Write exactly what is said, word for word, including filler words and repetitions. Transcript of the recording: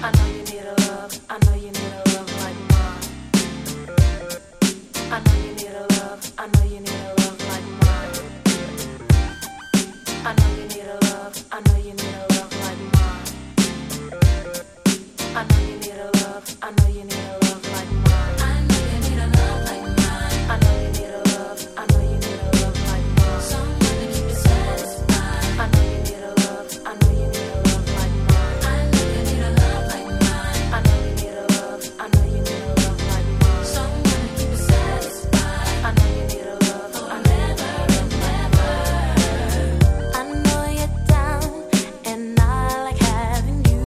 I know you need a love. I know you need a love like mine. I know you need a love. I know you need a love like mine. I know you